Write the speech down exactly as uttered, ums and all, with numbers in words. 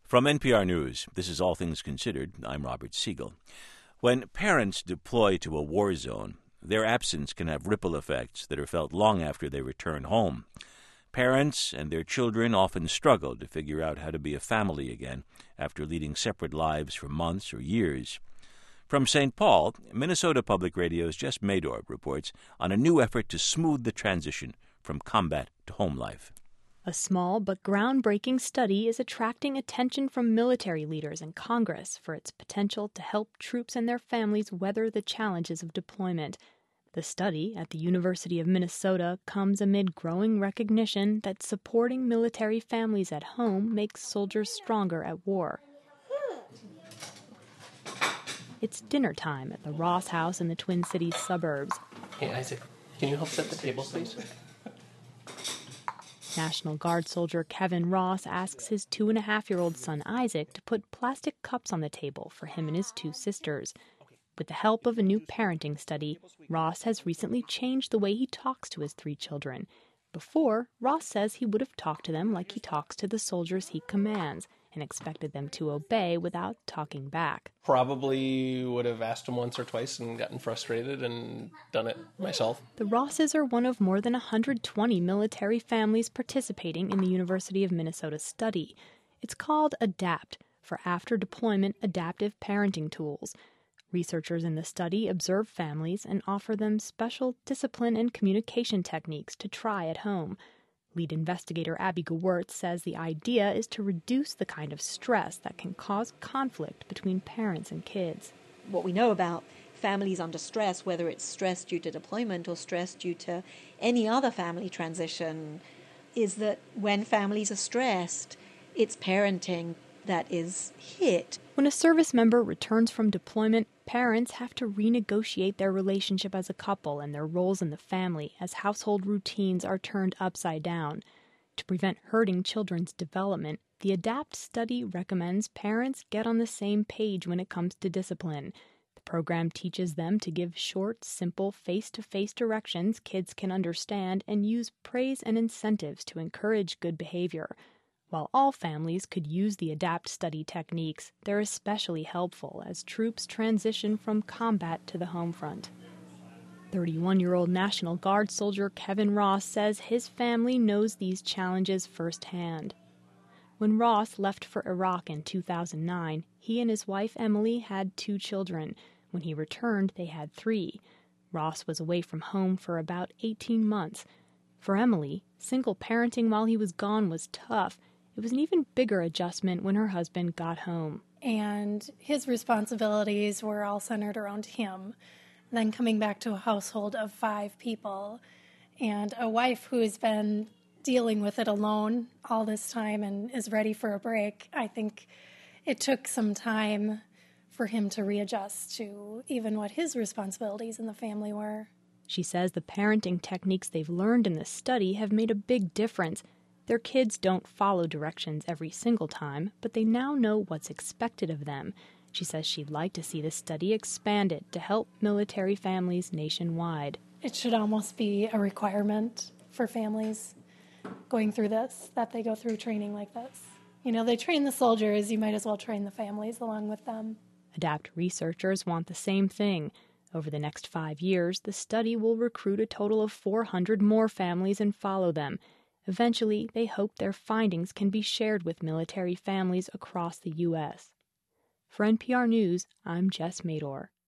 From N P R News, this is All Things Considered. I'm Robert Siegel. When parents deploy to a war zone, their absence can have ripple effects that are felt long after they return home. Parents and their children often struggle to figure out how to be a family again after leading separate lives for months or years. From Saint Paul, Minnesota Public Radio's Jess Mador reports on a new effort to smooth the transition from combat to home life. A small but groundbreaking study is attracting attention from military leaders and Congress for its potential to help troops and their families weather the challenges of deployment. The study at the University of Minnesota comes amid growing recognition that supporting military families at home makes soldiers stronger at war. It's dinner time at the Ross House in the Twin Cities suburbs. Hey, Isaac, can you help set the table, please? National Guard soldier Kevin Ross asks his two-and-a-half-year-old son Isaac to put plastic cups on the table for him and his two sisters. With the help of a new parenting study, Ross has recently changed the way he talks to his three children. Before, Ross says he would have talked to them like he talks to the soldiers he commands and expected them to obey without talking back. Probably would have asked him once or twice and gotten frustrated and done it myself. The Rosses are one of more than one hundred twenty military families participating in the University of Minnesota study. It's called ADAPT, for After Deployment Adaptive Parenting Tools. Researchers in the study observe families and offer them special discipline and communication techniques to try at home. Lead investigator Abby Gewirtz says the idea is to reduce the kind of stress that can cause conflict between parents and kids. What we know about families under stress, whether it's stress due to deployment or stress due to any other family transition, is that when families are stressed, it's parenting that is hit. When a service member returns from deployment, parents have to renegotiate their relationship as a couple and their roles in the family as household routines are turned upside down. To prevent hurting children's development, the ADAPT study recommends parents get on the same page when it comes to discipline. The program teaches them to give short, simple, face-to-face directions kids can understand and use praise and incentives to encourage good behavior. While all families could use the ADAPT study techniques, they're especially helpful as troops transition from combat to the home front. thirty-one-year-old National Guard soldier Kevin Ross says his family knows these challenges firsthand. When Ross left for Iraq in two thousand nine, he and his wife Emily had two children. When he returned, they had three. Ross was away from home for about eighteen months. For Emily, single parenting while he was gone was tough. It was an even bigger adjustment when her husband got home. And his responsibilities were all centered around him. Then coming back to a household of five people and a wife who has been dealing with it alone all this time and is ready for a break, I think it took some time for him to readjust to even what his responsibilities in the family were. She says the parenting techniques they've learned in this study have made a big difference. Their kids don't follow directions every single time, but they now know what's expected of them. She says she'd like to see the study expanded to help military families nationwide. It should almost be a requirement for families going through this, that they go through training like this. You know, they train the soldiers, you might as well train the families along with them. ADAPT researchers want the same thing. Over the next five years, the study will recruit a total of four hundred more families and follow them. Eventually, they hope their findings can be shared with military families across the U S For N P R News, I'm Jess Mador.